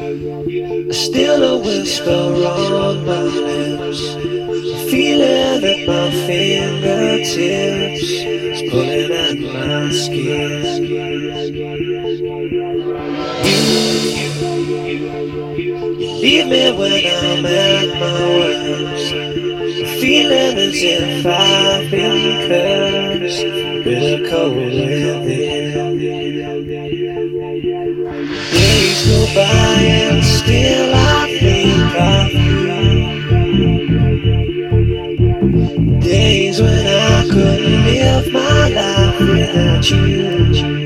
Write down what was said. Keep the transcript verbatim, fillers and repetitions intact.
Still a whisper on my lips, feeling at my fingertips, it's pulling at my skin. You leave me when I'm at my worst, feeling as if I've been cursed with a cold within. Days go by and still I think of you. Days when I couldn't live my life without you.